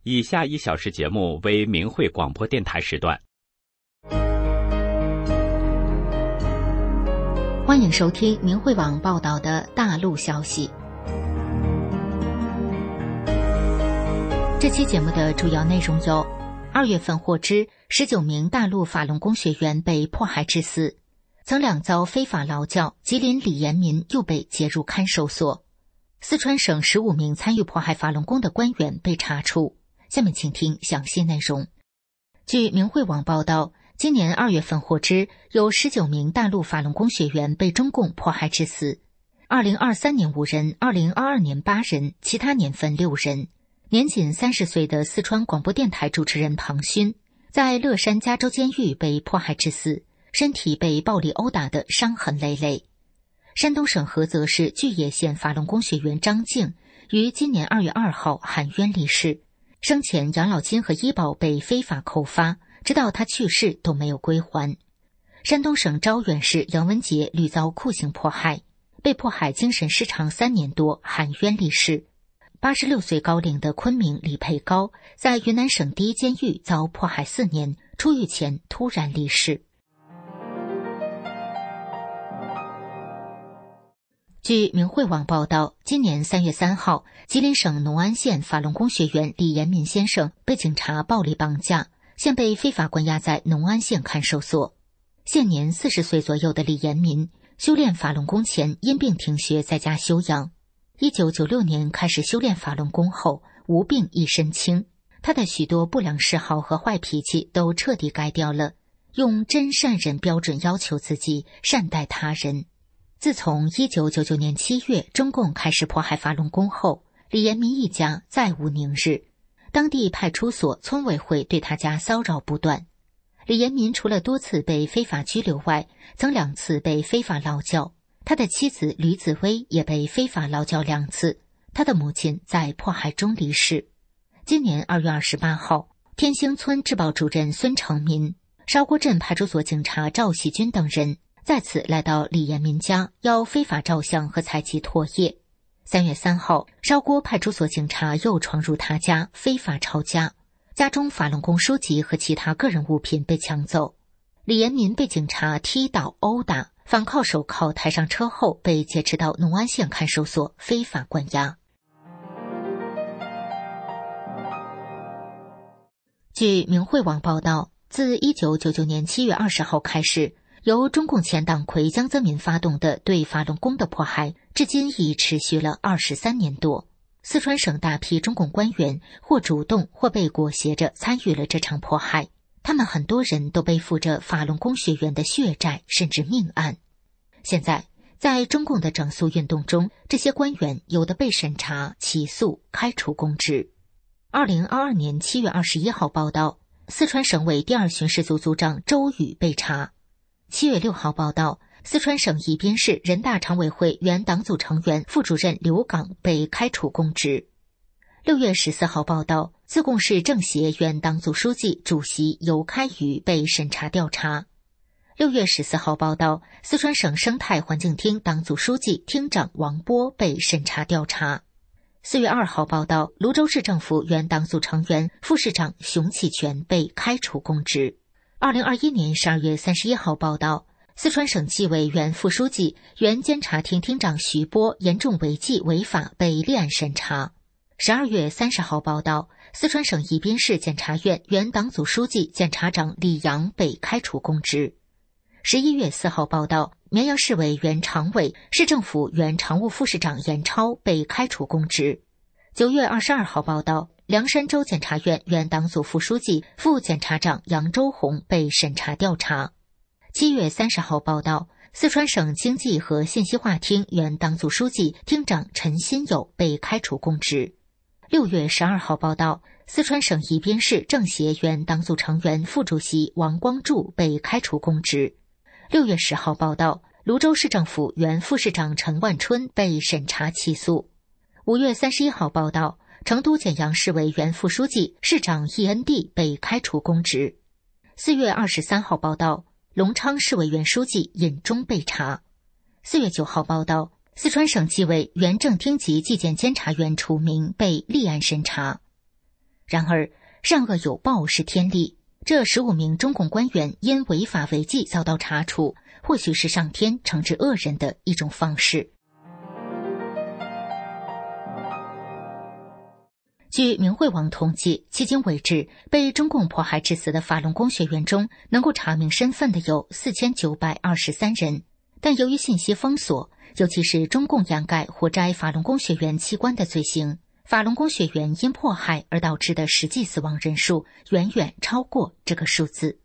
以下1小时节目为明慧广播电台时段。 欢迎收听明慧网报道的大陆消息。这期节目的主要内容有：2月份获知19名大陆法轮功学员被迫害致死；曾两遭非法劳教，吉林李延民又被接入看守所；四川省15名参与迫害法轮功的官员被查处。下面请听详细内容。据明慧网报道，今年2月份获知有19名大陆法轮功学员被中共迫害致死，2023年5人，2022年8人，其他年份6人。年仅30岁的四川广播电台主持人庞勋，在乐山加州监狱被迫害致死，身体被暴力殴打的伤痕累累。山东省菏泽市巨野县法轮功学员张静于今年2月2号含冤离世，生前养老金和医保被非法扣发，直到他去世都没有归还。山东省招远市杨文杰屡遭酷刑迫害，被迫害精神失常3年多，含冤离世。86岁高龄的昆明李佩高在云南省第一监狱遭迫害4年，出狱前突然离世。据明慧网报道，今年3月3号，吉林省农安县法轮功学员李延民先生被警察暴力绑架，现被非法关押在农安县看守所。现年40岁左右的李延民，修炼法轮功前因病停学，在家休养。1996年开始修炼法轮功后，无病一身轻，他的许多不良嗜好和坏脾气都彻底改掉了，用真善忍标准要求自己，善待他人。自从1999年7月中共开始迫害法轮功后，李延民一家再无宁日，当地派出所、村委会对他家骚扰不断。李延民除了多次被非法拘留外，曾2次被非法劳教，他的妻子吕紫薇也被非法劳教2次，他的母亲在迫害中离世。今年2月28号，天兴村治保主任孙成民、韶郭镇派出所警察赵喜军等人再次来到李延民家，要非法照相和采集唾液。3月3号，韶郭派出所警察又闯入他家，非法抄家，家中法轮功书籍和其他个人物品被抢走。李延民被警察踢倒、殴打，反铐手铐抬上车后，被劫持到农安县看守所非法关押。据明慧网报道，自1999年7月20号开始，由中共前党魁江泽民发动的对法轮功的迫害，至今已持续了23年多。四川省大批中共官员或主动或被裹挟着参与了这场迫害，他们很多人都背负着法轮功学员的血债甚至命案。现在，在中共的整肃运动中，这些官员有的被审查、起诉、开除公职。2022年7月21号报道，四川省委第2巡视组组长周宇被查。7月6号报道，四川省宜宾市人大常委会原党组成员、副主任刘岗被开除公职。6月14号报道，自贡市政协原党组书记、主席尤开宇被审查调查。6月14号报道，四川省生态环境厅党组书记、厅长王波被审查调查。4月2号报道，泸州市政府原党组成员、副市长熊启全被开除公职。2021年12月31号报道，四川省纪委原副书记、原监察厅厅长徐波严重违纪违法被立案审查。12月30号报道，四川省宜宾市检察院原党组书记、检察长李阳被开除公职。11月4号报道，绵阳市委原常委、市政府原常务副市长严超被开除公职。9月22号报道，凉山州检察院原党组副书记、副检察长杨周红被审查调查。7月30号报道，四川省经济和信息化厅原党组书记、厅长陈新友被开除公职。6月12号报道，四川省宜宾市政协原党组成员、副主席王光柱被开除公职。6月10号报道，泸州市政府原副市长陈万春被审查起诉。5月31号报道，成都简阳市委原副书记、市长易恩地被开除公职。4月23号报道，隆昌市委原书记尹忠被查。4月9号报道，四川省纪委原正厅级纪检监察员楚明被立案审查。 然而，善恶有报是天理，这15名中共官员因违法违纪遭到查处，或许是上天惩治恶人的一种方式。据明慧网统计，迄今为止，被中共迫害致死的法轮功学员中，能够查明身份的有4923人。但由于信息封锁，尤其是中共掩盖或摘法轮功学员器官的罪行，法轮功学员因迫害而导致的实际死亡人数远远超过这个数字。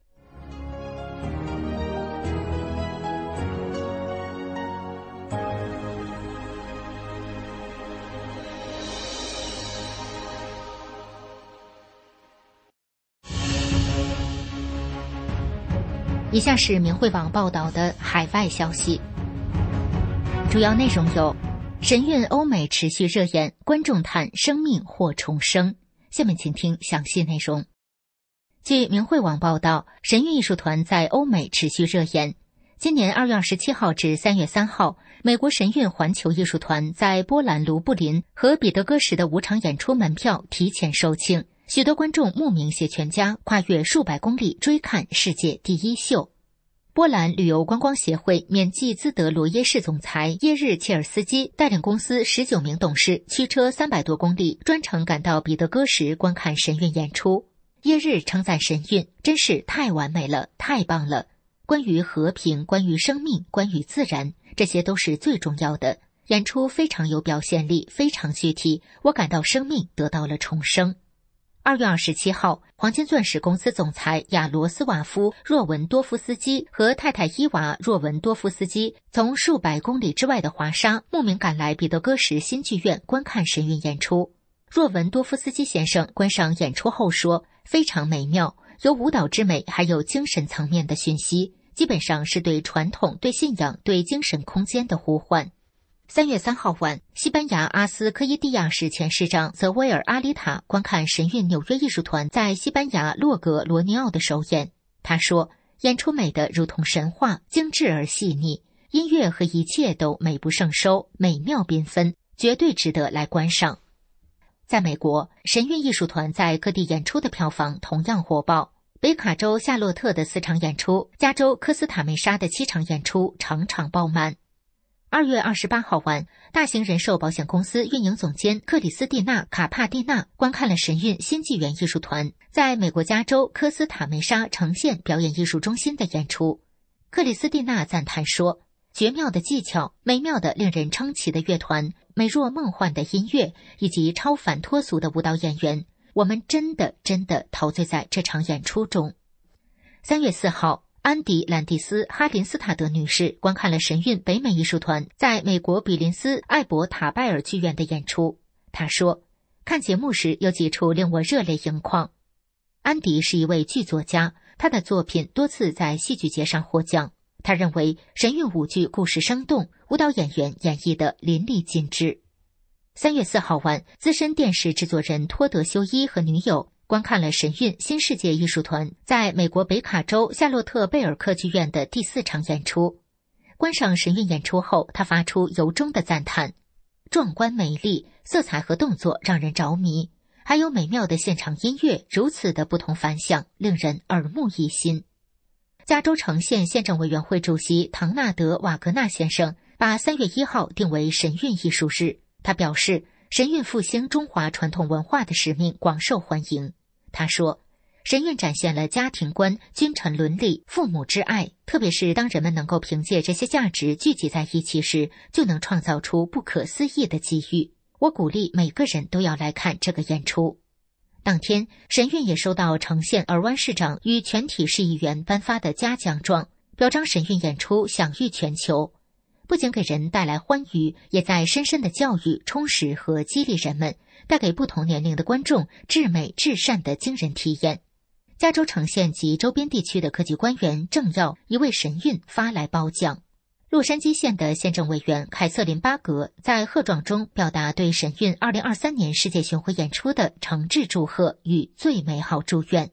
以下是明慧网报道的海外消息，主要内容有：神韵欧美持续热演，观众叹生命或重生。下面请听详细内容。据明慧网报道，神韵艺术团在欧美持续热演。今年2月27号至3月3号，美国神韵环球艺术团在波兰卢布林和彼得戈什的5场演出门票提前售罄，许多观众慕名携全家跨越数百公里追看世界第一秀。波兰旅游观光协会缅季兹德罗耶市总裁耶日切尔斯基带领公司19名董事驱车300多公里，专程赶到彼得戈什观看神韵演出。耶日称赞神韵真是太完美了，太棒了。关于和平，关于生命，关于自然，这些都是最重要的。演出非常有表现力，非常具体，我感到生命得到了重生。2月27号，黄金钻石公司总裁亚罗斯瓦夫·若文多夫斯基和太太伊娃·若文多夫斯基从数百公里之外的华沙慕名赶来彼得戈什新剧院观看神韵演出。若文多夫斯基先生观赏演出后说，非常美妙，有舞蹈之美，还有精神层面的讯息，基本上是对传统、对信仰、对精神空间的呼唤。3月3号晚，西班牙阿斯科伊蒂亚市前市长泽维尔阿里塔观看神韵纽约艺术团在西班牙洛格罗尼奥的首演。他说，演出美得如同神话，精致而细腻，音乐和一切都美不胜收，美妙缤纷，绝对值得来观赏。在美国，神韵艺术团在各地演出的票房同样火爆。北卡州夏洛特的4场演出，加州科斯塔梅沙的7场演出场场爆满。2月28号晚，大型人寿保险公司运营总监克里斯蒂娜·卡帕蒂娜观看了神韵新纪元艺术团在美国加州科斯塔梅沙呈现表演艺术中心的演出。克里斯蒂娜赞叹说，绝妙的技巧，美妙的令人称奇的乐团，美若梦幻的音乐，以及超凡脱俗的舞蹈演员，我们真的陶醉在这场演出中。3月4号，安迪·兰蒂斯·哈林斯塔德女士观看了神韵北美艺术团在美国比林斯艾伯塔拜尔剧院的演出。她说，看节目时有几处令我热泪盈眶。安迪是一位剧作家，他的作品多次在戏剧节上获奖。他认为神韵舞剧故事生动，舞蹈演员演绎得淋漓尽致。3月4号晚，资深电视制作人托德修伊和女友观看了神韵新世界艺术团在美国北卡州夏洛特贝尔克剧院的第4场演出。观赏神韵演出后，他发出由衷的赞叹，壮观美丽，色彩和动作让人着迷，还有美妙的现场音乐，如此的不同凡响，令人耳目一新。加州城县县政委员会主席唐纳德·瓦格纳先生把3月1号定为神韵艺术日。他表示，神韵复兴中华传统文化的使命广受欢迎。他说，神韵展现了家庭观、君臣伦理、父母之爱，特别是当人们能够凭借这些价值聚集在一起时，就能创造出不可思议的机遇。我鼓励每个人都要来看这个演出。当天，神韵也收到城县尔湾市长与全体市议员颁发的嘉奖状，表彰神韵演出享誉全球。不仅给人带来欢愉，也在深深的教育、充实和激励人们，带给不同年龄的观众至美至善的惊人体验。加州城县及周边地区的各级官员政要一为神韵发来褒奖。洛杉矶县的县政委员凯瑟琳·巴格在贺状中表达对神韵2023年世界巡回演出的诚挚祝贺与最美好祝愿。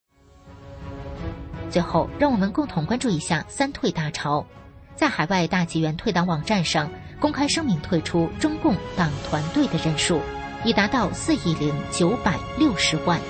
最后，让我们共同关注一下3退大潮。在海外大纪元退党网站上公开声明退出中共党团队的人数。 已达到4.960亿。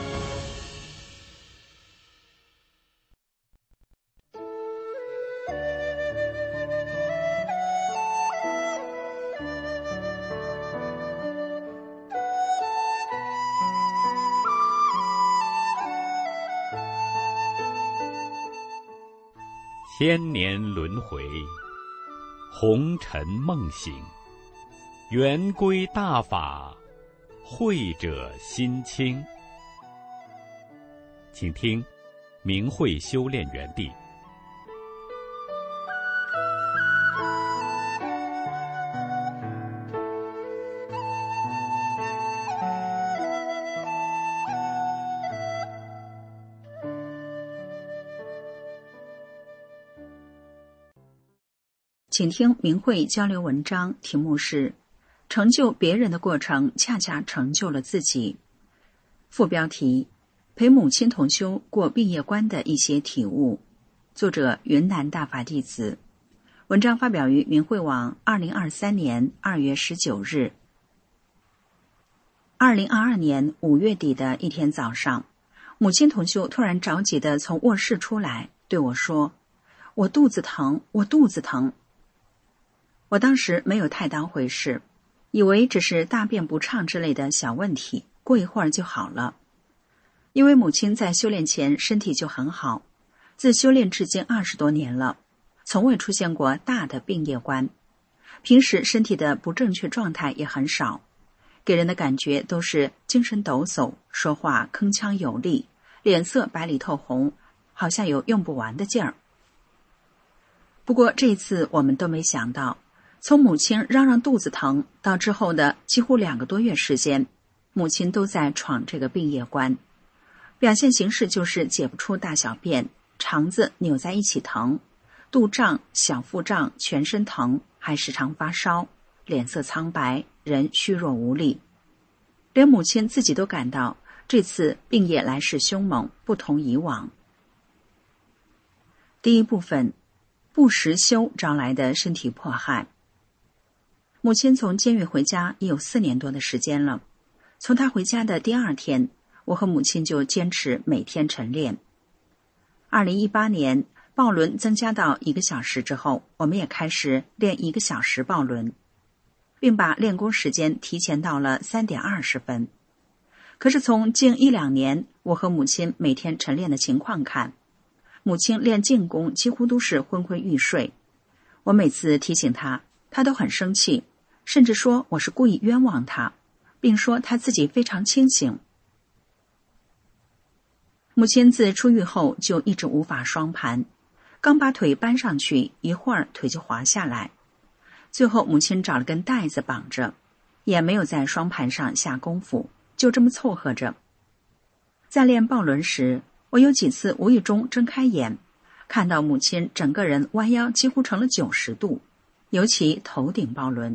千年轮回，红尘梦醒，圆规大法，慧者心清。请听明慧修炼园地。 请听明慧交流文章，题目是成就别人的过程恰恰成就了自己。副标题：陪母亲同修过毕业关的一些体悟。作者：云南大法弟子。文章发表于明慧网2023年2月19日。2022年5月底的一天早上，母亲同修突然着急地从卧室出来，对我说：“我肚子疼，我肚子疼。”我当时没有太当回事，以为只是大便不畅之类的小问题，过一会儿就好了。因为母亲在修炼前身体就很好，自修炼至今20多年了，从未出现过大的病业关。平时身体的不正确状态也很少，给人的感觉都是精神抖擞，说话铿锵有力，脸色白里透红，好像有用不完的劲儿。不过这次我们都没想到，从母亲嚷嚷肚子疼到之后的几乎2个多月时间，母亲都在闯这个病业关。表现形式就是解不出大小便，肠子扭在一起疼，肚胀、小腹胀，全身疼，还时常发烧，脸色苍白，人虚弱无力。连母亲自己都感到这次病业来势凶猛，不同以往。第一部分，不实修招来的身体迫害。母亲从监狱回家已有4年多的时间了。从她回家的第2天，我和母亲就坚持每天晨练。2018年抱轮增加到1个小时之后，我们也开始练1个小时抱轮，并把练功时间提前到了3点20分。可是从近1-2年我和母亲每天晨练的情况看，母亲练静功几乎都是昏昏欲睡。我每次提醒她，她都很生气，甚至说我是故意冤枉她，并说她自己非常清醒。母亲自出狱后就一直无法双盘，刚把腿搬上去，一会儿腿就滑下来。最后母亲找了根带子绑着，也没有在双盘上下功夫，就这么凑合着。在练抱轮时，我有几次无意中睁开眼，看到母亲整个人弯腰几乎成了90度，尤其头顶抱轮。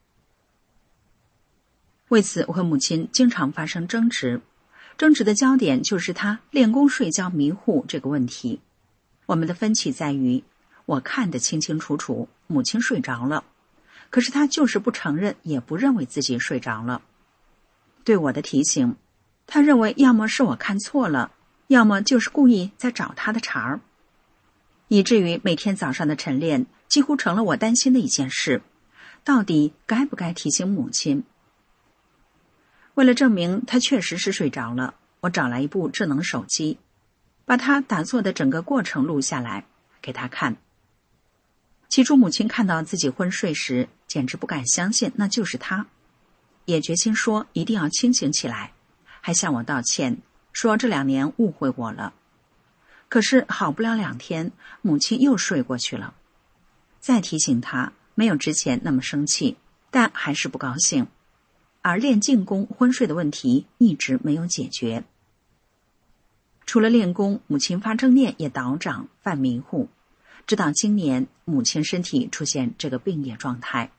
为此我和母亲经常发生争执，争执的焦点就是她练功睡觉迷糊这个问题。我们的分歧在于，我看得清清楚楚，母亲睡着了，可是她就是不承认，也不认为自己睡着了。对我的提醒，她认为要么是我看错了，要么就是故意在找她的茬儿，以至于每天早上的晨练几乎成了我担心的一件事，到底该不该提醒母亲？为了证明她确实是睡着了，我找来一部智能手机，把她打坐的整个过程录下来给她看。起初母亲看到自己昏睡时，简直不敢相信那就是她，也决心说一定要清醒起来，还向我道歉，说这2年误会我了。可是好不了2天，母亲又睡过去了。再提醒她，没有之前那么生气，但还是不高兴。而练静功昏睡的问题一直没有解决。除了练功，母亲发正念也倒长，犯迷糊，直到今年母亲身体出现这个病业状态。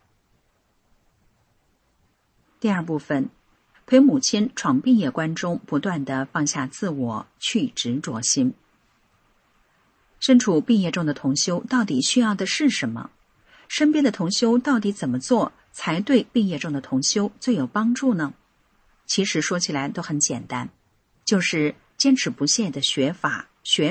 第2部分，陪母亲闯病业关中不断地放下自我，去执着心。身处病业中的同修到底需要的是什么？身边的同修到底怎么做才对病业中的同修最有帮助呢？ 其实说起来都很简单，就是坚持不懈的学法，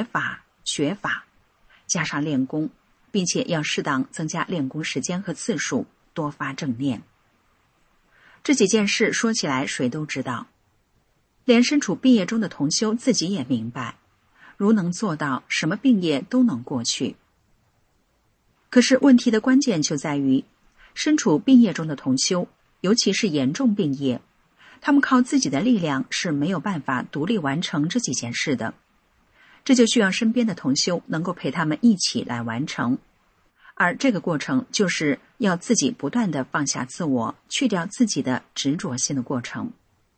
加上练功，并且要适当增加练功时间和次数，多发正念。这几件事说起来谁都知道，连身处病业中的同修自己也明白，如能做到，什么病业都能过去。可是问题的关键就在于，身处病业中的同修，尤其是严重病业，他们靠自己的力量是没有办法独立完成这几件事的，这就需要身边的同修能够陪他们一起来完成。而这个过程就是要自己不断地放下自我，去掉自己的执着心的过程。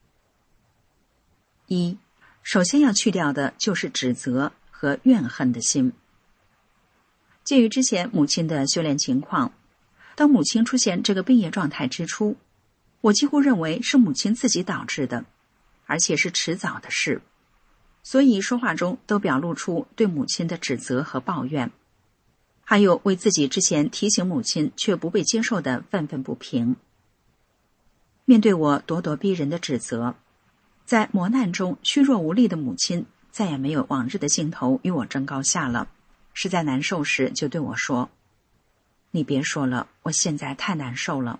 首先要去掉的就是指责和怨恨的心。鉴于之前母亲的修炼情况，当母亲出现这个病业状态之初，我几乎认为是母亲自己导致的，而且是迟早的事，所以说话中都表露出对母亲的指责和抱怨，还有为自己之前提醒母亲却不被接受的愤愤不平。面对我咄咄逼人的指责，在磨难中虚弱无力的母亲再也没有往日的劲头与我争高下了，实在难受时就对我说：“你别说了，我现在太难受了。”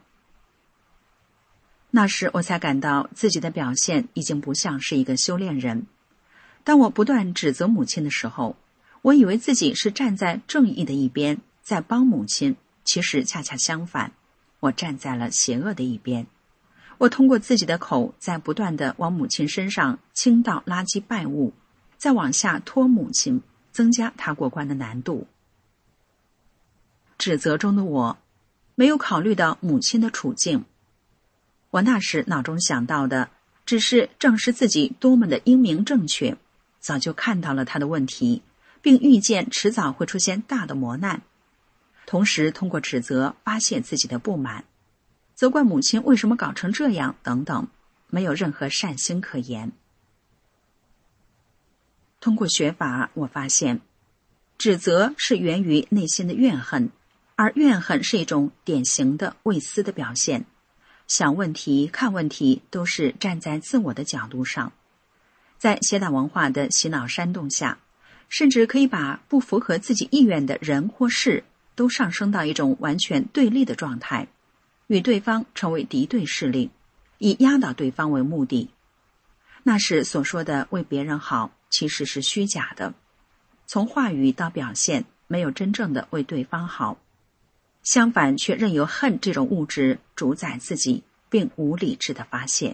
那时我才感到自己的表现已经不像是一个修炼人。当我不断指责母亲的时候，我以为自己是站在正义的一边，在帮母亲，其实恰恰相反，我站在了邪恶的一边。我通过自己的口在不断地往母亲身上倾倒垃圾败物，再往下拖母亲，增加她过关的难度。指责中的我没有考虑到母亲的处境，我那时脑中想到的只是证实自己多么的英明正确，早就看到了她的问题，并预见迟早会出现大的磨难，同时通过指责发泄自己的不满，责怪母亲为什么搞成这样等等，没有任何善心可言。通过学法，我发现指责是源于内心的怨恨，而怨恨是一种典型的畏思的表现，想问题看问题都是站在自我的角度上，在邪党文化的洗脑煽动下，甚至可以把不符合自己意愿的人或事都上升到一种完全对立的状态，与对方成为敌对势力，以压倒对方为目的。那时所说的为别人好其实是虚假的，从话语到表现没有真正的为对方好，相反却任由恨这种物质主宰自己，并无理智的发泄。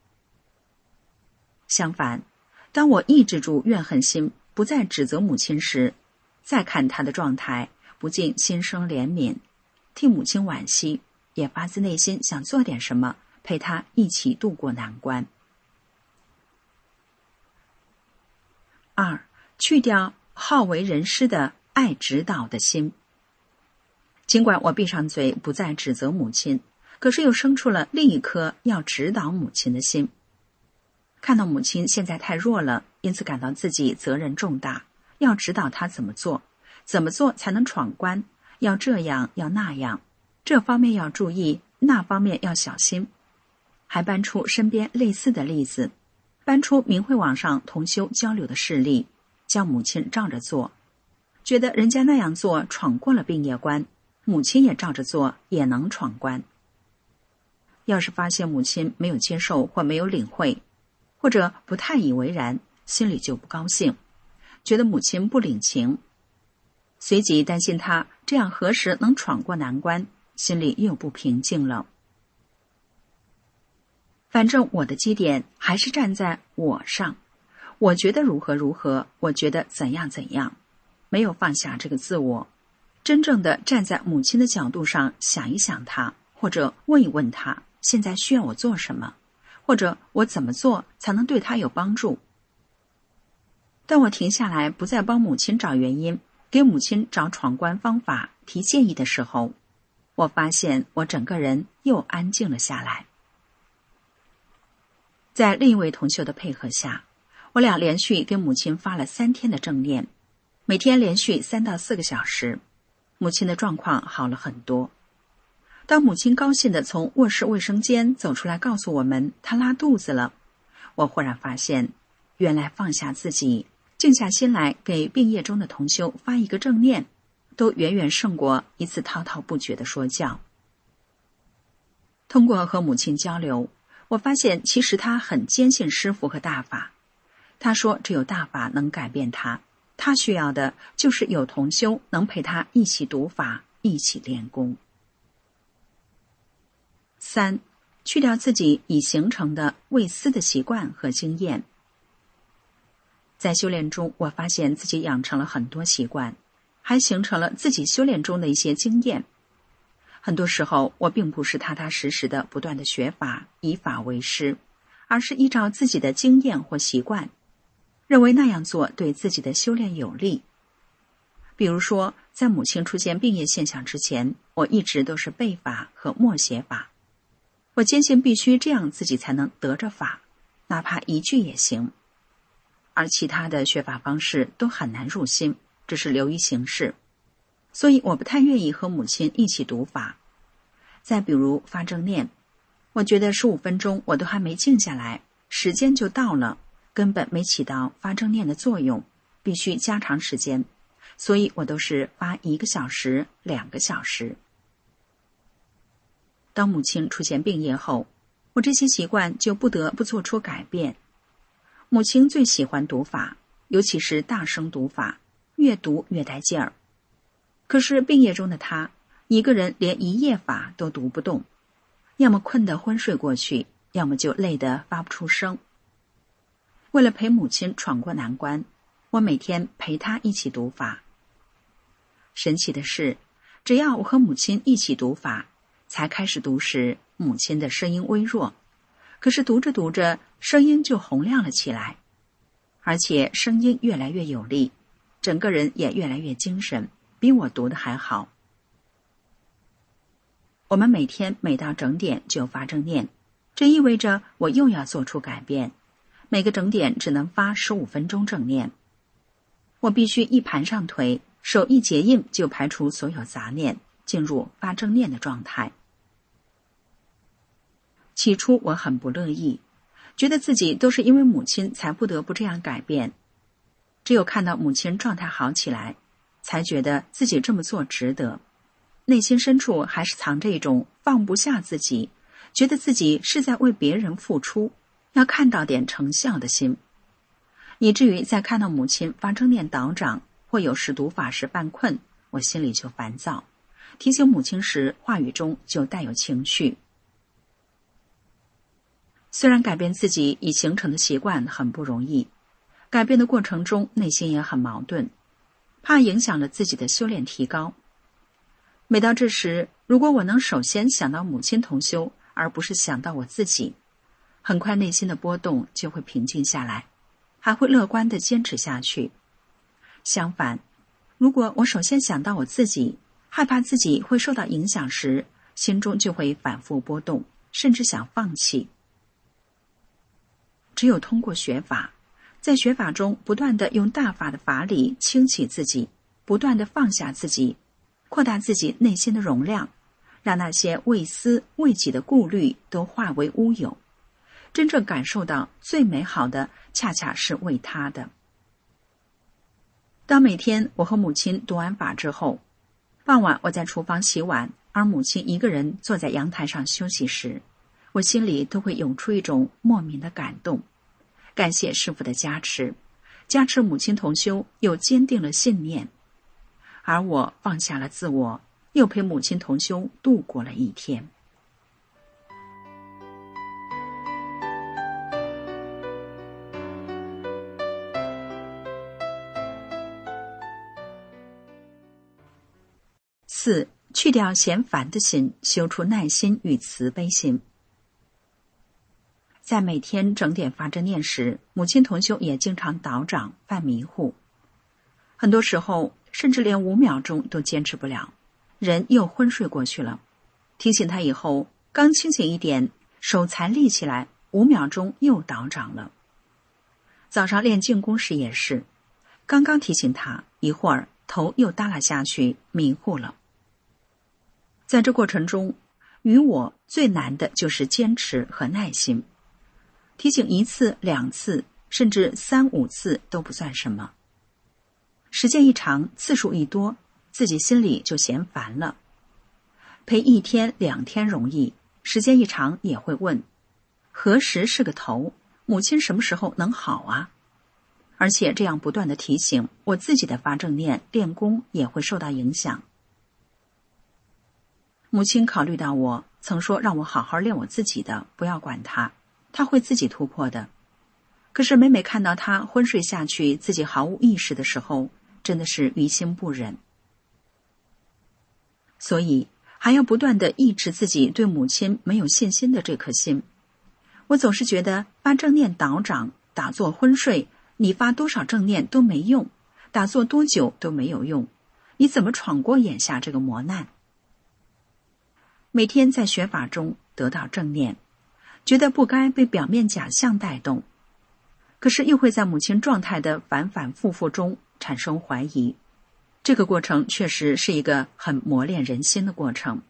相反，当我抑制住怨恨心，不再指责母亲时，再看她的状态，不禁心生怜悯，替母亲惋惜，也发自内心想做点什么，陪她一起度过难关。2. 去掉好为人师的爱指导的心。尽管我闭上嘴不再指责母亲，可是又生出了另一颗要指导母亲的心。看到母亲现在太弱了，因此感到自己责任重大，要指导她怎么做才能闯关，要这样要那样，这方面要注意，那方面要小心。还搬出身边类似的例子，搬出明慧网上同修交流的事例，叫母亲照着做，觉得人家那样做闯过了病业关，母亲也照着做也能闯关。要是发现母亲没有接受或没有领会，或者不太以为然，心里就不高兴，觉得母亲不领情，随即担心她这样何时能闯过难关，心里又不平静了。反正我的基点还是站在我上，我觉得如何如何，我觉得怎样怎样，没有放下这个自我，真正的站在母亲的角度上想一想她，或者问一问她现在需要我做什么，或者我怎么做才能对她有帮助。当我停下来不再帮母亲找原因，给母亲找闯关方法，提建议的时候，我发现我整个人又安静了下来。在另一位同修的配合下，我俩连续给母亲发了3天的正念，每天连续3到4个小时，母亲的状况好了很多。 当母亲高兴地从卧室卫生间走出来告诉我们她拉肚子了，我忽然发现，原来放下自己，静下心来给病业中的同修发一个正念，都远远胜过一次滔滔不绝的说教。通过和母亲交流，我发现其实她很坚信师父和大法。她说只有大法能改变她，她需要的就是有同修能陪她一起读法，一起练功。3. 去掉自己已形成的畏思的习惯和经验。在修炼中，我发现自己养成了很多习惯，还形成了自己修炼中的一些经验。很多时候，我并不是踏踏实实的不断的学法，以法为师，而是依照自己的经验或习惯，认为那样做对自己的修炼有利。比如说，在母亲出现病业现象之前，我一直都是背法和默写法。我坚信必须这样自己才能得着法，哪怕一句也行。而其他的学法方式都很难入心，只是流于形式。所以我不太愿意和母亲一起读法。再比如发正念，我觉得15分钟我都还没静下来，时间就到了，根本没起到发正念的作用，必须加长时间，所以我都是发1个小时、2个小时。当母亲出现病业后，我这些习惯就不得不做出改变。母亲最喜欢读法，尤其是大声读法，越读越带劲儿。可是病业中的她，一个人连1页法都读不动，要么困得昏睡过去，要么就累得发不出声。为了陪母亲闯过难关，我每天陪她一起读法。神奇的是，只要我和母亲一起读法，才开始读时，母亲的声音微弱，可是读着读着，声音就洪亮了起来，而且声音越来越有力，整个人也越来越精神，比我读的还好。我们每天每到整点就发正念，这意味着我又要做出改变，每个整点只能发15分钟正念。我必须一盘上腿，手一结印就排除所有杂念，进入发正念的状态。起初我很不乐意，觉得自己都是因为母亲才不得不这样改变。只有看到母亲状态好起来，才觉得自己这么做值得。内心深处还是藏着一种放不下自己，觉得自己是在为别人付出，要看到点成效的心。以至于在看到母亲发正念倒掌，或有时读法时犯困，我心里就烦躁，提醒母亲时话语中就带有情绪。虽然改变自己已形成的习惯很不容易，改变的过程中内心也很矛盾，怕影响了自己的修炼提高。每到这时，如果我能首先想到母亲同修，而不是想到我自己，很快内心的波动就会平静下来，还会乐观地坚持下去。相反，如果我首先想到我自己，害怕自己会受到影响时，心中就会反复波动，甚至想放弃。只有通过学法，在学法中不断地用大法的法理清洗自己，不断地放下自己，扩大自己内心的容量，让那些为私为己的顾虑都化为乌有，真正感受到最美好的恰恰是为他的。当每天我和母亲读完法之后，傍晚我在厨房洗碗，而母亲一个人坐在阳台上休息时，我心里都会涌出一种莫名的感动，感谢师父的加持，加持母亲同修又坚定了信念，而我放下了自我，又陪母亲同修度过了一天。4. 去掉嫌烦的心，修出耐心与慈悲心。在每天整点发正念时，母亲同修也经常倒掌犯迷糊，很多时候甚至连5秒钟都坚持不了，人又昏睡过去了。提醒他以后，刚清醒一点，手才立起来，5秒钟又倒掌了。早上练静功时也是，刚刚提醒他，一会儿头又耷拉下去，迷糊了。在这过程中， 于我最难的就是坚持和耐心。提醒1次、2次，甚至3、5次都不算什么。时间一长，次数一多，自己心里就嫌烦了。陪1天、2天容易，时间一长也会问，何时是个头？母亲什么时候能好啊？而且这样不断的提醒，我自己的发正念、练功也会受到影响。母亲考虑到我曾说让我好好练我自己的，不要管他，他会自己突破的。可是每每看到他昏睡下去，自己毫无意识的时候，真的是于心不忍。所以还要不断地抑制自己对母亲没有信心的这颗心。我总是觉得发正念导掌、打坐昏睡，你发多少正念都没用，打坐多久都没有用，你怎么闯过眼下这个磨难？每天在学法中得到正念，觉得不该被表面假象带动，可是又会在母亲状态的反反复复中产生怀疑。这个过程确实是一个很磨练人心的过程。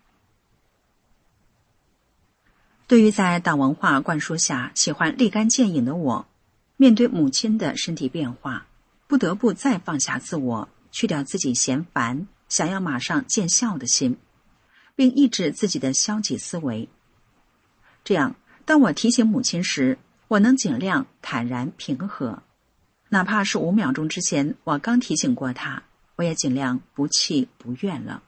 对于在党文化灌输下喜欢立竿见影的我，面对母亲的身体变化，不得不再放下自我，去掉自己嫌烦、想要马上见效的心，并抑制自己的消极思维。这样，当我提醒母亲时，我能尽量坦然平和，哪怕是5秒钟之前我刚提醒过她，我也尽量不气不怨了。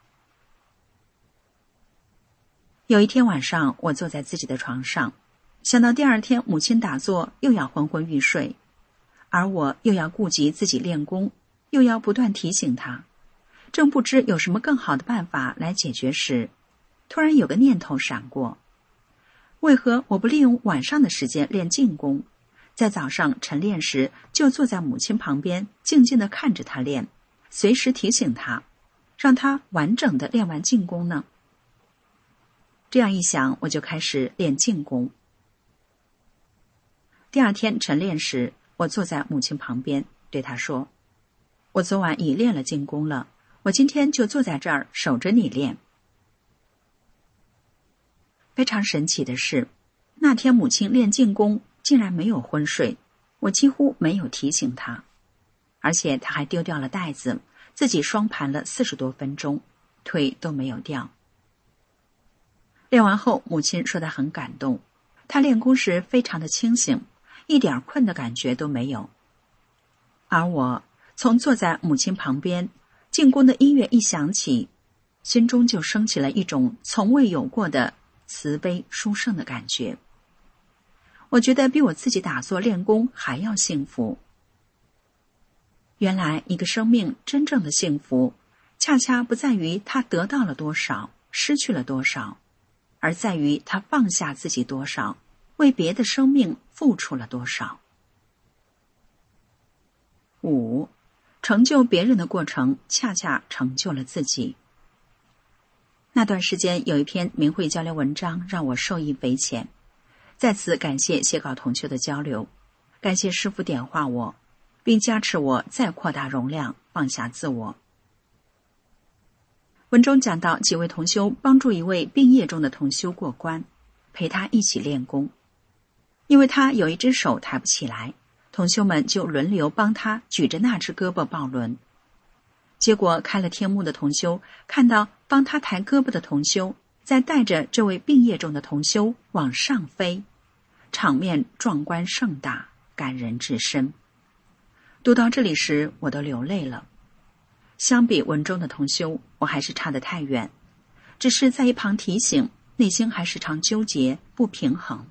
有一天晚上，我坐在自己的床上，想到第2天母亲打坐又要昏昏欲睡，而我又要顾及自己练功，又要不断提醒她，正不知有什么更好的办法来解决时，突然有个念头闪过，为何我不利用晚上的时间练静功，在早上晨练时就坐在母亲旁边，静静地看着她练，随时提醒她，让她完整地练完静功呢？这样一想，我就开始练静功。第2天晨练时，我坐在母亲旁边，对她说，我昨晚已练了静功了，我今天就坐在这儿守着你练。非常神奇的是，那天母亲练静功竟然没有昏睡，我几乎没有提醒她，而且她还丢掉了袋子，自己双盘了40多分钟，腿都没有掉。练完后，母亲说她很感动，她练功时非常的清醒，一点困的感觉都没有。而我从坐在母亲旁边，静功的音乐一响起，心中就升起了一种从未有过的慈悲殊胜的感觉。我觉得比我自己打坐练功还要幸福。原来一个生命真正的幸福，恰恰不在于他得到了多少，失去了多少，而在于他放下自己多少，为别的生命付出了多少。5. 成就别人的过程，恰恰成就了自己。那段时间有一篇明慧交流文章让我受益匪浅，在此感谢写稿同修的交流，感谢师父点化我，并加持我再扩大容量，放下自我。文中讲到几位同修帮助一位病业中的同修过关，陪他一起练功。因为他有一只手抬不起来，同修们就轮流帮他举着那只胳膊抱轮。结果开了天目的同修看到帮他抬胳膊的同修在带着这位病业中的同修往上飞，场面壮观盛大，感人至深。读到这里时，我都流泪了。相比文中的同修，我还是差得太远，只是在一旁提醒，内心还时常纠结不平衡。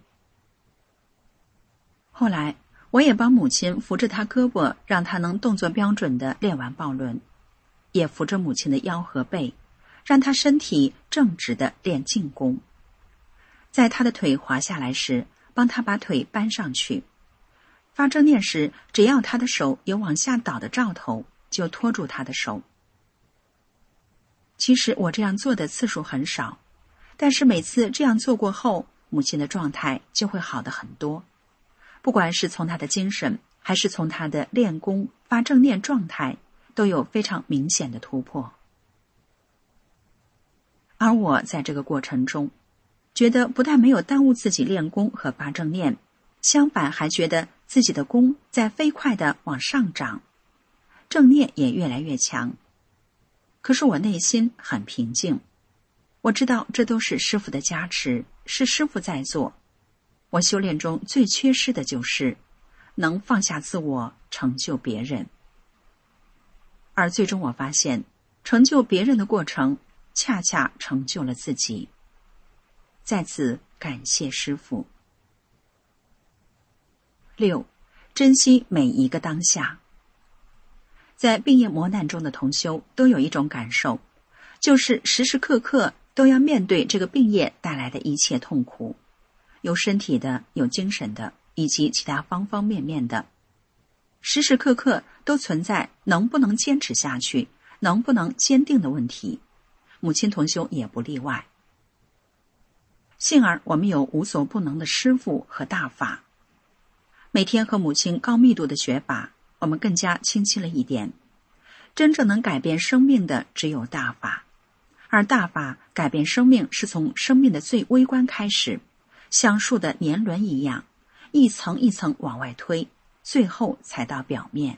后来我也帮母亲扶着她胳膊，让她能动作标准地练完抱轮，也扶着母亲的腰和背，让她身体正直地练静功。在她的腿滑下来时，帮她把腿搬上去。发正念时，只要她的手有往下倒的兆头，就拖住她的手。其实我这样做的次数很少，但是每次这样做过后，母亲的状态就会好得很多。不管是从她的精神，还是从她的练功发正念状态，都有非常明显的突破。而我在这个过程中， 觉得不但没有耽误自己练功和拔正念，相反还觉得自己的功在飞快地往上涨，正念也越来越强。可是我内心很平静，我知道这都是师父的加持，是师父在做。我修炼中最缺失的就是能放下自我，成就别人。而最终我发现，成就别人的过程恰恰成就了自己。在此感谢师父。6. 珍惜每一个当下。在病业磨难中的同修都有一种感受，就是时时刻刻都要面对这个病业带来的一切痛苦，有身体的，有精神的，以及其他方方面面的，时时刻刻都存在能不能坚持下去，能不能坚定的问题。母亲同修也不例外。幸而我们有无所不能的师父和大法，每天和母亲高密度的学法，我们更加清晰了一点，真正能改变生命的只有大法，而大法改变生命是从生命的最微观开始，像树的年轮一样，一层一层往外推，最后才到表面。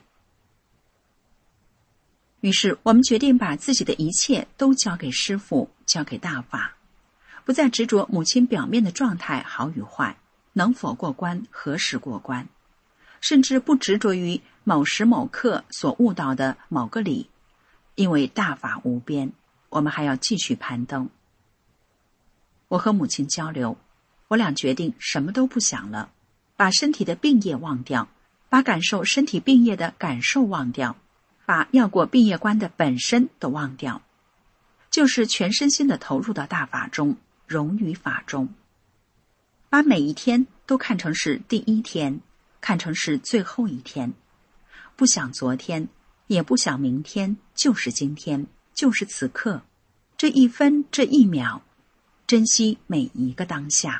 于是我们决定把自己的一切都交给师父，交给大法，不再执着母亲表面的状态好与坏，能否过关，何时过关，甚至不执着于某时某刻所悟到的某个理，因为大法无边，我们还要继续攀登。我和母亲交流，我俩决定什么都不想了，把身体的病业忘掉，把感受身体病业的感受忘掉，把要过病业关的本身都忘掉，就是全身心的投入到大法中，融于法中，把每一天都看成是第一天，看成是最后一天，不想昨天，也不想明天，就是今天，就是此刻，这一分这一秒，珍惜每一个当下。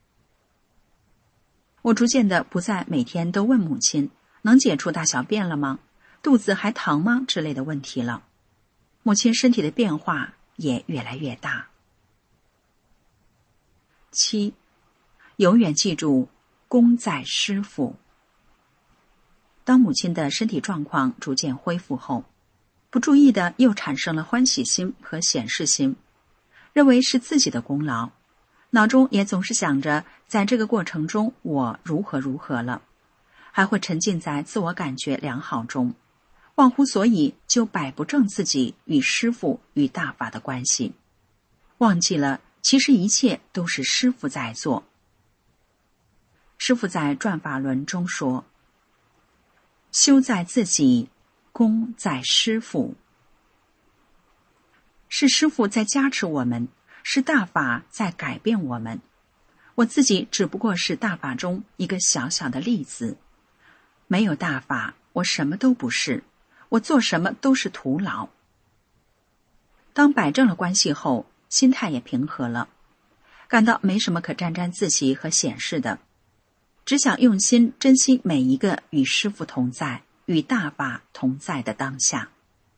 我逐渐的不再每天都问母亲能解除大小便了吗？肚子还疼吗？之类的问题了。母亲身体的变化也越来越大。7. 永远记住，功在师父。当母亲的身体状况逐渐恢复后，不注意的又产生了欢喜心和显示心，认为是自己的功劳，脑中也总是想着在这个过程中我如何如何了，还会沉浸在自我感觉良好中，忘乎所以，就摆不正自己与师父与大法的关系，忘记了其实一切都是师父在做。师父在转法轮中说，修在自己，功在师父。是师父在加持我们，是大法在改变我们，我自己只不过是大法中一个小小的粒子，没有大法，我什么都不是，我做什么都是徒劳。当摆正了关系后，心态也平和了，感到没什么可沾沾自喜和显示的，只想用心珍惜每一个与师父同在，与大法同在的当下。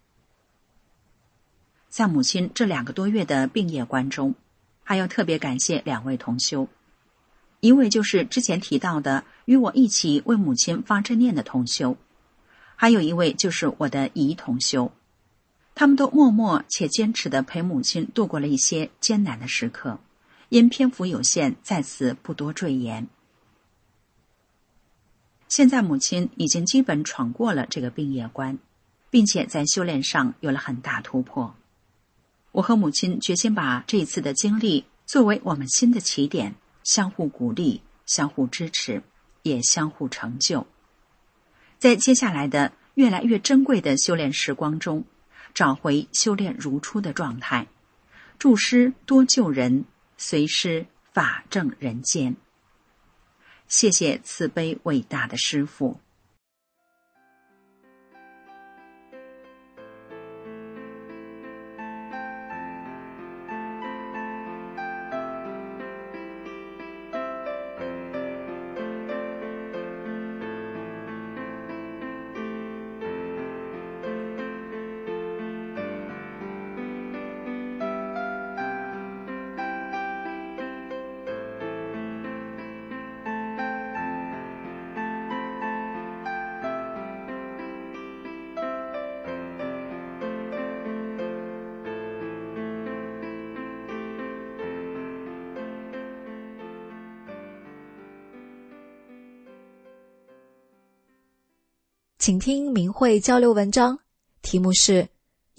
在母亲这2个多月的病业关中，还要特别感谢2位同修，一位就是之前提到的与我一起为母亲发正念的同修，还有一位就是我的姨同修，他们都默默且坚持地陪母亲度过了一些艰难的时刻，因篇幅有限，在此不多赘言。现在母亲已经基本闯过了这个病业关，并且在修炼上有了很大突破。我和母亲决心把这一次的经历作为我们新的起点，相互鼓励，相互支持，也相互成就。在接下来的越来越珍贵的修炼时光中，找回修炼如初的状态，助师多救人，随师法正人间。谢谢慈悲伟大的师父。 请听明慧交流文章，题目是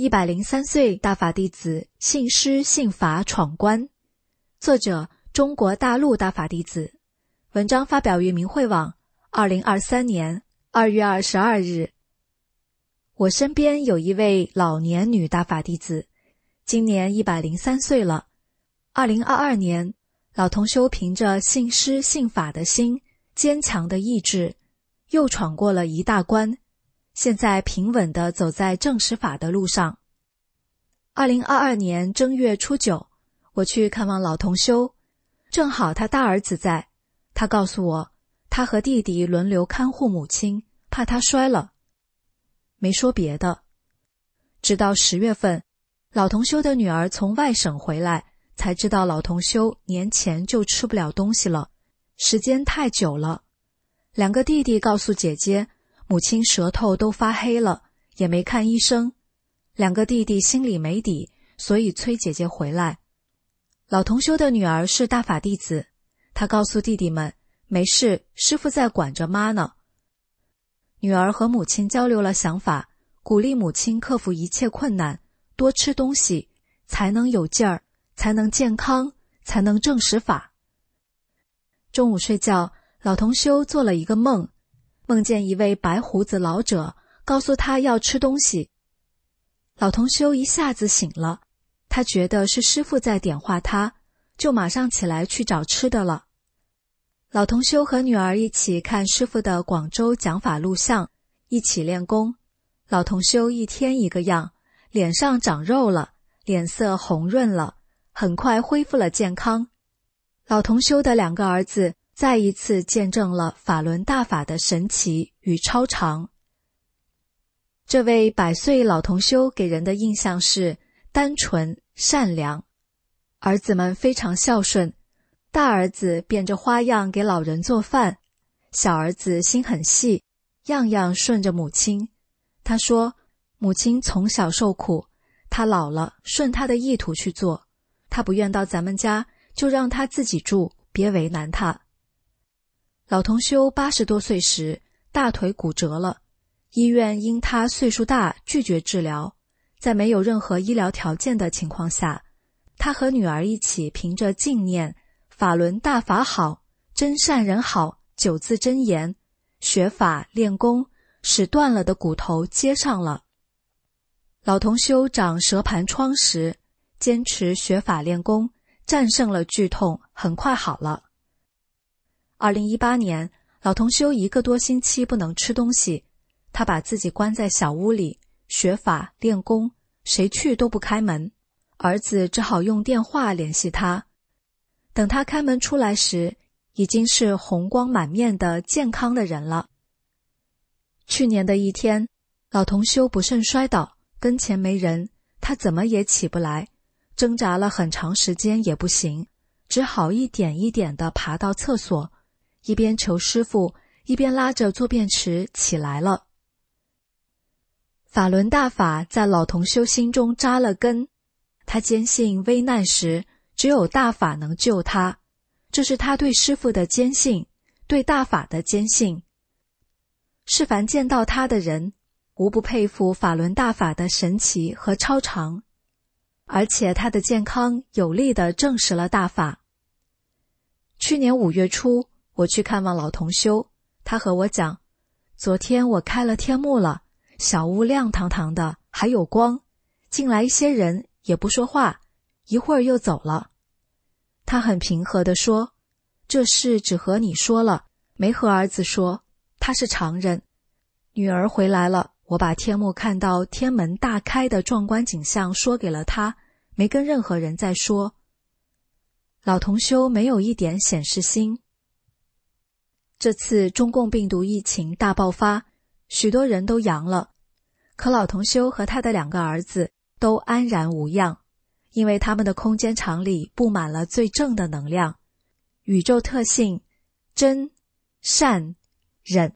103岁大法弟子信师信法闯关，作者中国大陆大法弟子。文章发表于明慧网2023年2月22日。我身边有一位老年女大法弟子，今年103岁了。2022年，老同修凭着信师信法的心，坚强的意志，又闯过了一大关，现在平稳地走在正实法的路上。2022年正月初9，我去看望老同修，正好他大儿子在。他告诉我，他和弟弟轮流看护母亲，怕他摔了。没说别的。直到10月份，老同修的女儿从外省回来，才知道老同修年前就吃不了东西了，时间太久了。2个弟弟告诉姐姐，母亲舌头都发黑了，也没看医生。2个弟弟心里没底，所以催姐姐回来。老同修的女儿是大法弟子，她告诉弟弟们，没事，师父在管着妈呢。女儿和母亲交流了想法，鼓励母亲克服一切困难，多吃东西，才能有劲儿，才能健康，才能正实法。中午睡觉，老同修做了一个梦，梦见一位白胡子老者告诉他要吃东西。老同修一下子醒了，他觉得是师父在点化他，就马上起来去找吃的了。老同修和女儿一起看师父的广州讲法录像，一起练功。老同修一天一个样，脸上长肉了，脸色红润了，很快恢复了健康。老同修的2个儿子再一次见证了法轮大法的神奇与超常。这位100岁老同修给人的印象是单纯善良，儿子们非常孝顺，大儿子变着花样给老人做饭，小儿子心很细，样样顺着母亲。他说，母亲从小受苦，他老了顺他的意图去做，他不愿到咱们家，就让他自己住，别为难他。老同修80多岁时，大腿骨折了，医院因他岁数大拒绝治疗，在没有任何医疗条件的情况下，他和女儿一起凭着净念法轮大法好，真善人好9字真言，学法练功，使断了的骨头接上了。老同修长蛇盘疮时，坚持学法练功，战胜了剧痛，很快好了。2018年，老同修1个多星期不能吃东西，他把自己关在小屋里，学法练功，谁去都不开门，儿子只好用电话联系他。等他开门出来时，已经是红光满面的健康的人了。去年的一天，老同修不慎摔倒，跟前没人，他怎么也起不来，挣扎了很长时间也不行，只好一点一点地爬到厕所，一边求师父，一边拉着坐便池起来了。法轮大法在老同修心中扎了根，他坚信危难时只有大法能救他，这是他对师父的坚信，对大法的坚信。是凡见到他的人，无不佩服法轮大法的神奇和超常，而且他的健康有力地证实了大法。去年5月初，我去看望老同修，他和我讲，昨天我开了天幕了，小屋亮堂堂的，还有光，进来一些人也不说话，一会儿又走了。他很平和地说，这事只和你说了，没和儿子说，他是常人。女儿回来了，我把天幕看到天门大开的壮观景象说给了他，没跟任何人再说。老同修没有一点显示心。这次中共病毒疫情大爆发，许多人都阳了，可老同修和他的2个儿子都安然无恙，因为他们的空间场里布满了最正的能量，宇宙特性真、善、忍。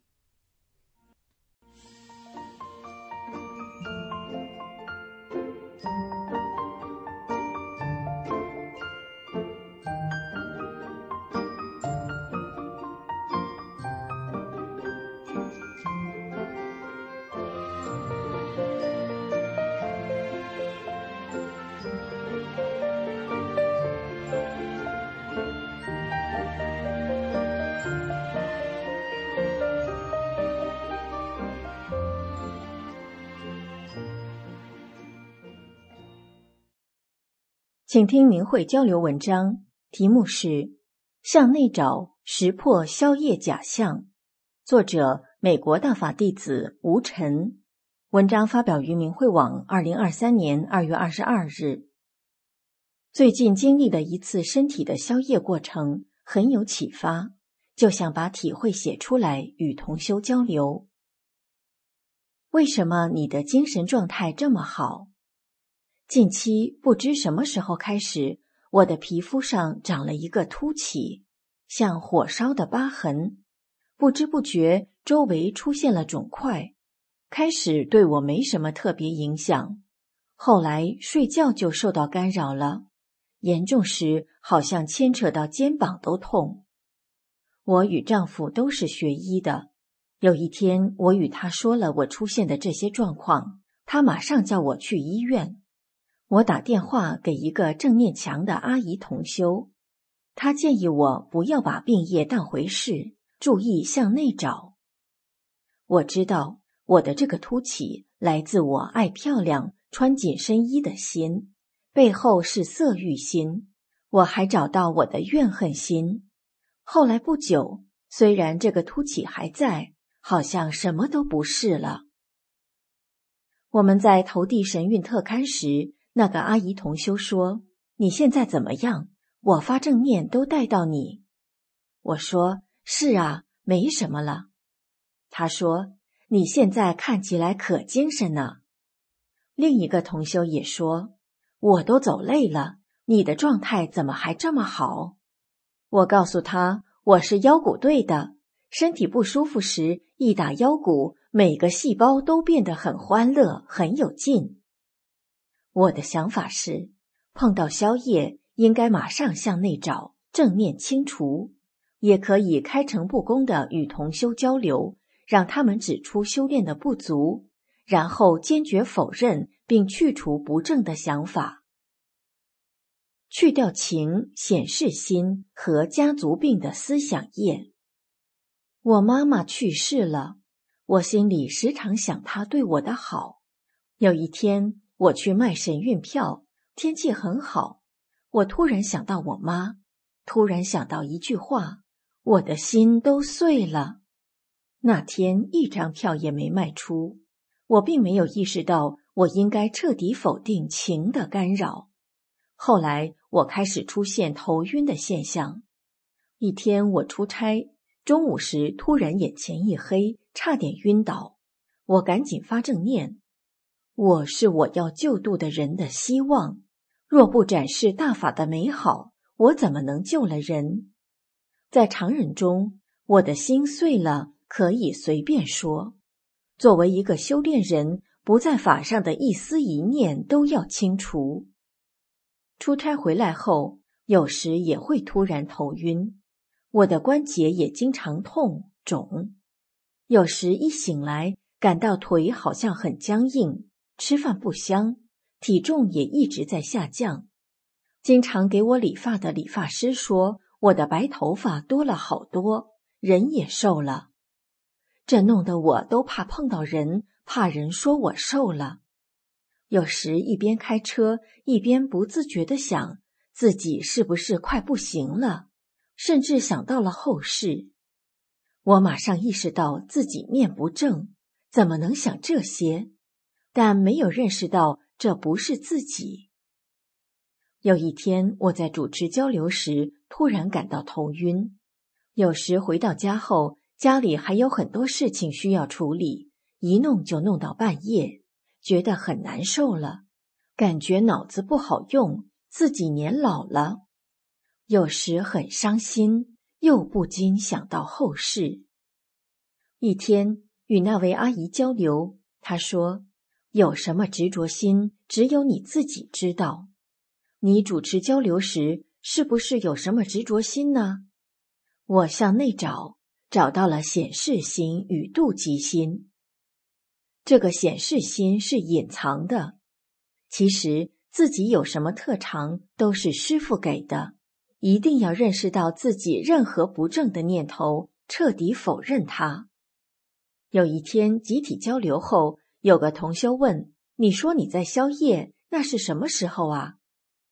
请听明慧交流文章，题目是向内找，识破宵夜假象，作者美国大法弟子吴晨，文章发表于明慧网2023年2月22日。最近经历了一次身体的宵夜过程，很有启发，就想把体会写出来与同修交流。为什么你的精神状态这么好？近期不知什么时候开始，我的皮肤上长了一个凸起，像火烧的疤痕，不知不觉周围出现了肿块，开始对我没什么特别影响，后来睡觉就受到干扰了，严重时好像牵扯到肩膀都痛。我与丈夫都是学医的，有一天我与他说了我出现的这些状况，他马上叫我去医院。我打电话给一个正念强的阿姨同修，她建议我不要把病业当回事，注意向内找。我知道我的这个凸起来自我爱漂亮、穿紧身衣的心，背后是色欲心。我还找到我的怨恨心。后来不久，虽然这个凸起还在，好像什么都不是了。我们在投递神韵特刊时，那个阿姨同修说：“你现在怎么样？我发正念都带到你。”我说：“是啊，没什么了。”她说：“你现在看起来可精神呢。”另一个同修也说：“我都走累了，你的状态怎么还这么好？”我告诉她，我是腰鼓队的，身体不舒服时一打腰鼓，每个细胞都变得很欢乐，很有劲。我的想法是，碰到宵夜应该马上向内找，正念清除，也可以开诚布公地与同修交流，让他们指出修炼的不足，然后坚决否认并去除不正的想法。去掉情、显示心和家族病的思想业。我妈妈去世了，我心里时常想她对我的好。有一天我去卖神运票，天气很好，我突然想到我妈，突然想到一句话，我的心都碎了。那天一张票也没卖出，我并没有意识到我应该彻底否定情的干扰。后来我开始出现头晕的现象。一天我出差，中午时突然眼前一黑，差点晕倒。我赶紧发正念，我是我要救度的人的希望，若不展示大法的美好，我怎么能救了人？在常人中，我的心碎了，可以随便说。作为一个修炼人，不在法上的一丝一念都要清除。出差回来后，有时也会突然头晕，我的关节也经常痛肿，有时一醒来感到腿好像很僵硬，吃饭不香，体重也一直在下降。经常给我理发的理发师说，我的白头发多了好多，人也瘦了。这弄得我都怕碰到人，怕人说我瘦了。有时一边开车，一边不自觉地想，自己是不是快不行了，甚至想到了后事。我马上意识到自己念不正，怎么能想这些？但没有认识到这不是自己。有一天我在主持交流时，突然感到头晕。有时回到家后，家里还有很多事情需要处理，一弄就弄到半夜，觉得很难受了，感觉脑子不好用，自己年老了。有时很伤心，又不禁想到后事。一天与那位阿姨交流，她说，有什么执着心，只有你自己知道。你主持交流时，是不是有什么执着心呢？我向内找，找到了显示心与妒忌心。这个显示心是隐藏的，其实自己有什么特长都是师父给的，一定要认识到自己任何不正的念头，彻底否认它。有一天集体交流后，有个同修问，你说你在宵夜，那是什么时候啊？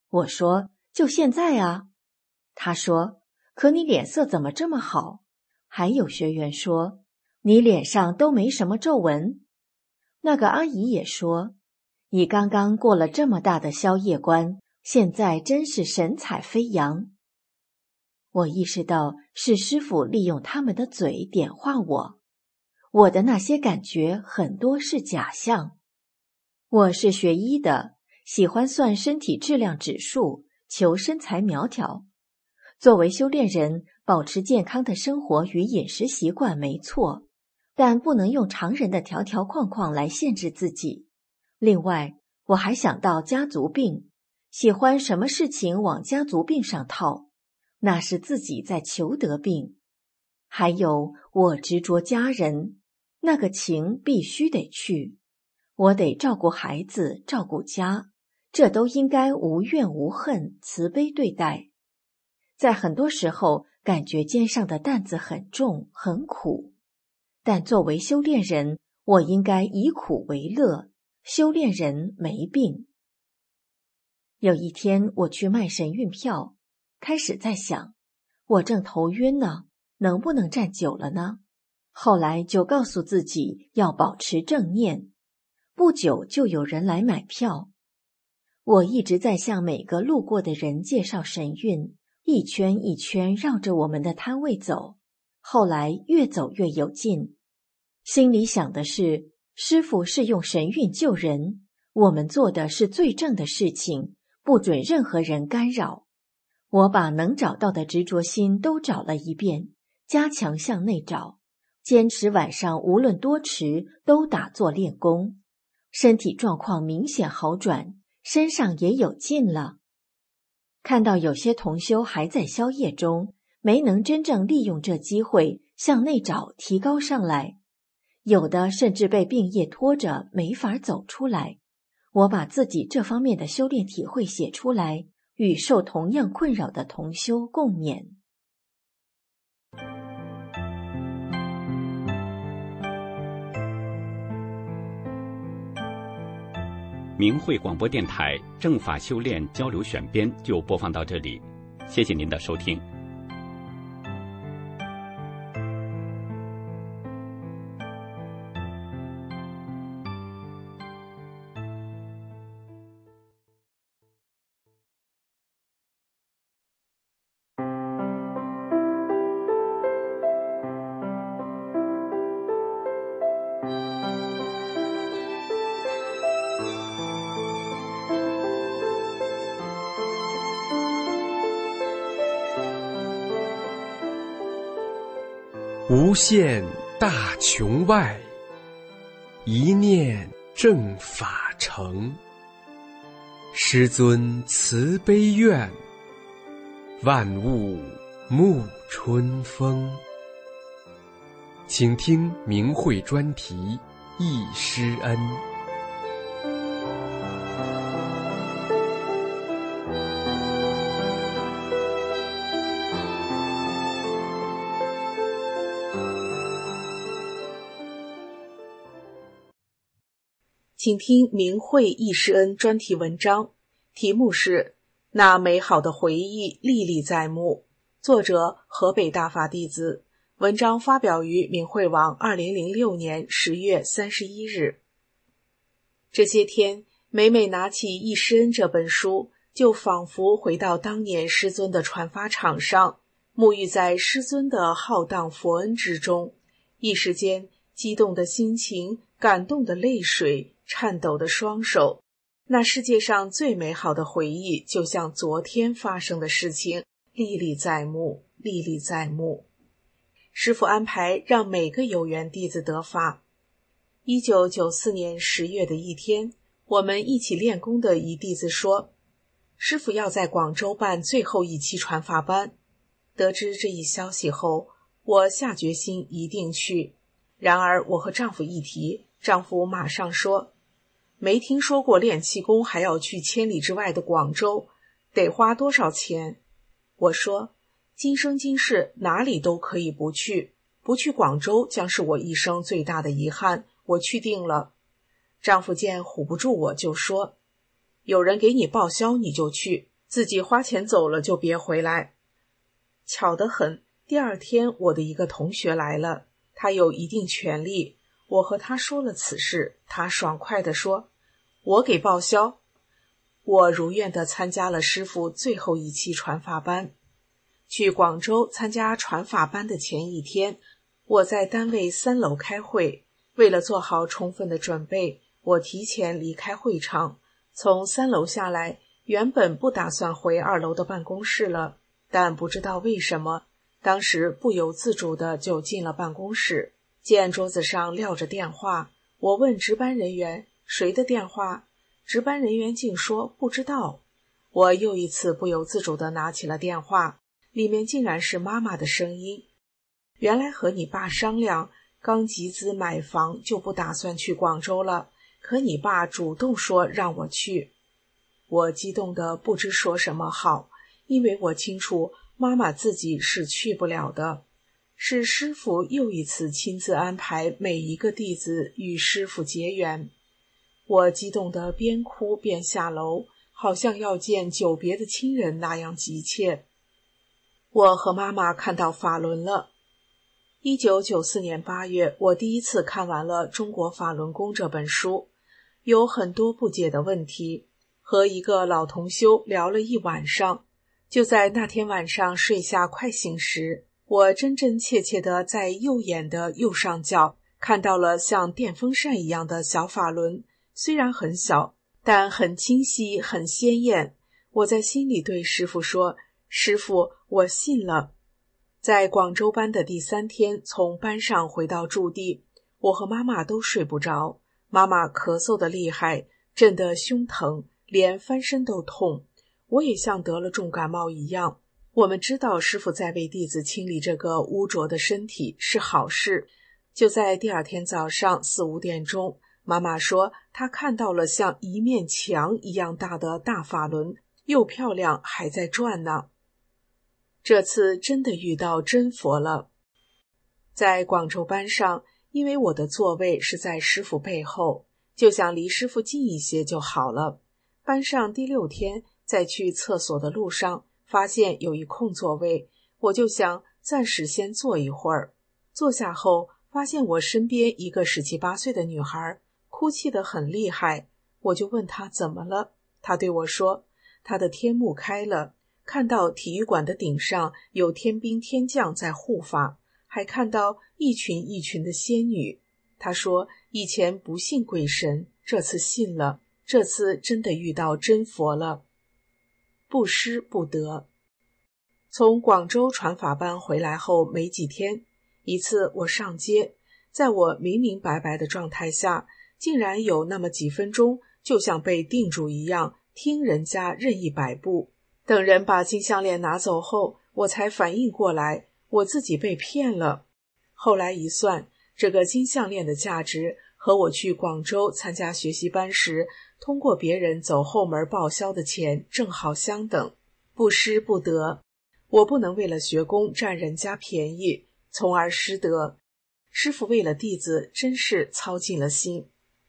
我说：就现在啊。他说：可你脸色怎么这么好？还有学员说：你脸上都没什么皱纹。那个阿姨也说：你刚刚过了这么大的宵夜关，现在真是神采飞扬。我意识到是师父利用他们的嘴点化我，我的那些感觉很多是假象。我是学医的，喜欢算身体质量指数，求身材苗条。作为修炼人，保持健康的生活与饮食习惯没错，但不能用常人的条条框框来限制自己。另外，我还想到家族病，喜欢什么事情往家族病上套，那是自己在求得病。还有，我执着家人，那个情必须得去，我得照顾孩子，照顾家，这都应该无怨无恨，慈悲对待。在很多时候，感觉肩上的担子很重，很苦，但作为修炼人，我应该以苦为乐。修炼人没病。有一天我去卖神运票，开始在想，我正头晕呢，能不能站久了呢？后来就告诉自己要保持正念，不久就有人来买票。我一直在向每个路过的人介绍神运，一圈一圈绕着我们的摊位走，后来越走越有劲。心里想的是，师父是用神运救人，我们做的是最正的事情，不准任何人干扰。我把能找到的执着心都找了一遍，加强向内找，坚持晚上无论多迟都打坐练功，身体状况明显好转，身上也有劲了。看到有些同修还在宵夜中，没能真正利用这机会向内找提高上来，有的甚至被病业拖着没法走出来。我把自己这方面的修炼体会写出来，与受同样困扰的同修共勉。 明慧广播电台正法修炼交流选编就播放到这里，谢谢您的收听。 无限大穹外，一念正法成。师尊慈悲愿，万物沐春风。请听明慧专题忆师恩。 请听明慧忆师恩专题文章，题目是那美好的回忆历历在目，作者河北大法弟子，文章发表于明慧网2006年10月31日。这些天，每每拿起忆师恩这本书，就仿佛回到当年师尊的传法场上，沐浴在师尊的浩荡佛恩之中，一时间激动的心情，感动的泪水，颤抖的双手，那世界上最美好的回忆，就像昨天发生的事情，历历在目，历历在目。师父安排让每个有缘弟子得法。1994年10月的一天，我们一起练功的一弟子说，师父要在广州办最后一期传法班。得知这一消息后，我下决心一定去。然而我和丈夫一提，丈夫马上说，没听说过练气功还要去千里之外的广州，得花多少钱？我说，今生今世哪里都可以不去，不去广州将是我一生最大的遗憾，我去定了。丈夫见唬不住我，就说，有人给你报销你就去， 自己花钱走了就别回来。巧得很，第二天我的一个同学来了，他有一定权利，我和他说了此事，他爽快地说，我给报销。我如愿地参加了师父最后一期传法班。去广州参加传法班的前一天，我在单位3楼开会，为了做好充分的准备，我提前离开会场，从3楼下来，原本不打算回2楼的办公室了，但不知道为什么，当时不由自主的就进了办公室，见桌子上撂着电话，我问值班人员，谁的电话？值班人员竟说不知道。我又一次不由自主地拿起了电话，里面竟然是妈妈的声音。原来和你爸商量，刚集资买房就不打算去广州了，可你爸主动说让我去。我激动得不知说什么好，因为我清楚妈妈自己是去不了的，是师父又一次亲自安排每一个弟子与师父结缘。我激动得边哭边下楼，好像要见久别的亲人那样急切。我和妈妈看到法轮了。1994年8月，我第一次看完了《中国法轮功》这本书，有很多不解的问题，和一个老同修聊了一晚上。就在那天晚上睡下快醒时，我真真切切地在右眼的右上角看到了像电风扇一样的小法轮，虽然很小，但很清晰很鲜艳。我在心里对师父说，师父，我信了。在广州班的第3天，从班上回到驻地，我和妈妈都睡不着，妈妈咳嗽得厉害，震得胸疼，连翻身都痛。我也像得了重感冒一样。我们知道师父在为弟子清理这个污浊的身体是好事。就在第二天早上4、5点钟，妈妈说她看到了像一面墙一样大的大法轮，又漂亮，还在转呢。这次真的遇到真佛了。在广州班上，因为我的座位是在师父背后，就想离师父近一些就好了。班上第6天，在去厕所的路上，发现有一空座位，我就想暂时先坐一会儿。坐下后，发现我身边一个17、18岁的女孩哭泣得很厉害，我就问她怎么了。她对我说，她的天目开了，看到体育馆的顶上有天兵天将在护法，还看到一群一群的仙女。她说以前不信鬼神，这次信了，这次真的遇到真佛了。不失不得。从广州传法班回来后没几天，一次我上街，在我明明白白的状态下，竟然有那么几分钟就像被定住一样，听人家任意摆布。等人把金项链拿走后，我才反应过来，我自己被骗了。后来一算，这个金项链的价值和我去广州参加学习班时通过别人走后门报销的钱正好相等，不失不得。我不能为了学功占人家便宜，从而失德。师父为了弟子真是操尽了心。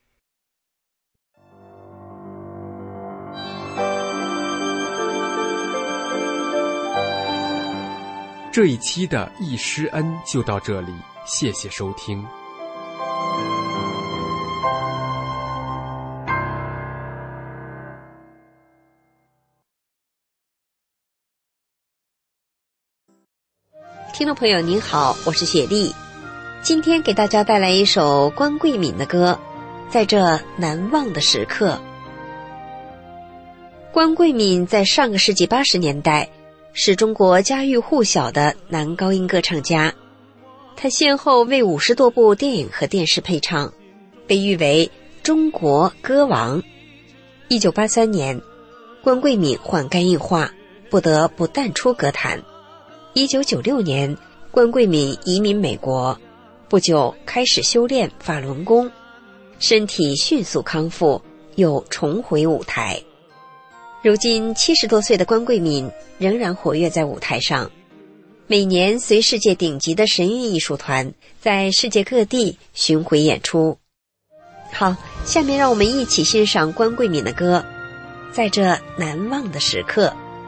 这一期的易师恩就到这里，谢谢收听。 听众朋友您好，我是雪莉，今天给大家带来一首关桂敏的歌，在这难忘的时刻。关桂敏在上个世纪80年代是中国家喻户晓的男高音歌唱家，他先后为50多部电影和电视配唱，被誉为中国歌王。1983年，关桂敏患肝硬化，不得不淡出歌坛。1996年，关桂敏移民美国，不久开始修炼法轮功，身体迅速康复，又重回舞台。如今70多岁的关桂敏仍然活跃在舞台上，每年随世界顶级的神韵艺术团在世界各地巡回演出。好，下面让我们一起欣赏关桂敏的歌，在这难忘的时刻。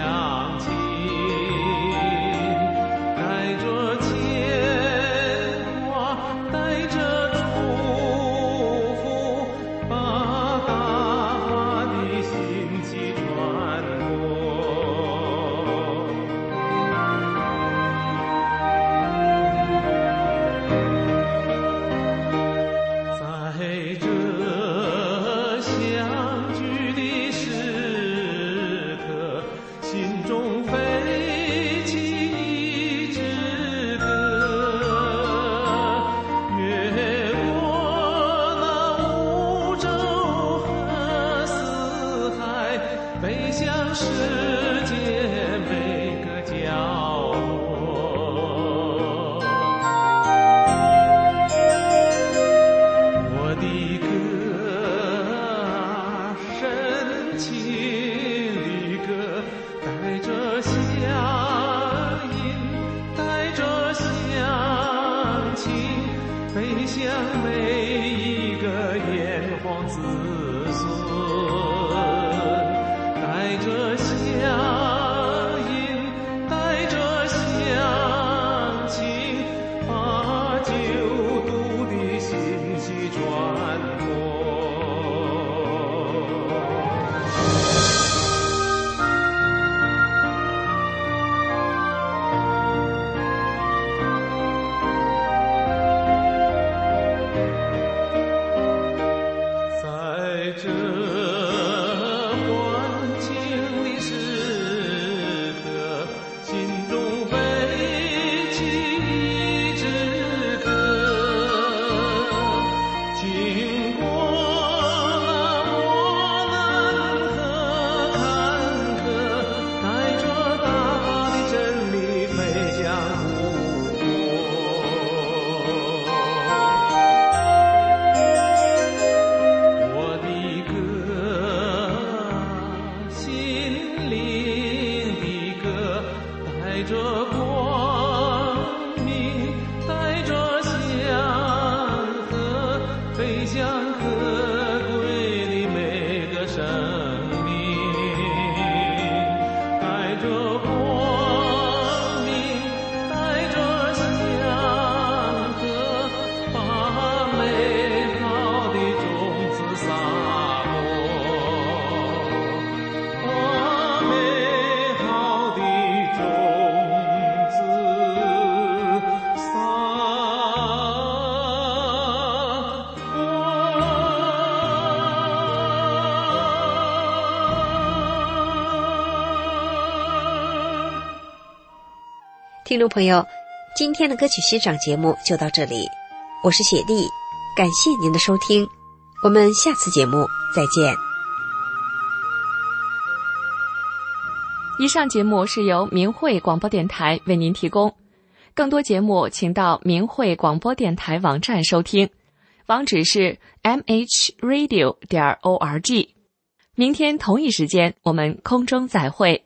乡亲，带着牵挂，带着祝福，把大发的信息传播。在这相聚的时刻，心中飞起一支歌，越过那五洲和四海，飞向世界每个角落。我的歌啊，深情的歌，带着乡音，带着乡情，飞向每一个炎黄子孙，带着乡音，带着乡情，把救度的信息传播。在这欢庆的时刻，心中飞起一支歌，经过那磨难和坎坷，带着大发的真理飞向故国。我的歌，心灵的歌，带着光明，带着祥和，飞向可贵的每个生命，带着光明，带着祥和，把美好的种子撒播，把美好的种子撒播。 听众朋友，今天的歌曲欣赏节目就到这里，我是雪莉，感谢您的收听，我们下次节目再见。 以上节目是由明慧广播电台为您提供，更多节目请到明慧广播电台网站收听，网址是 mhradio.org。明天同一时间我们空中再会。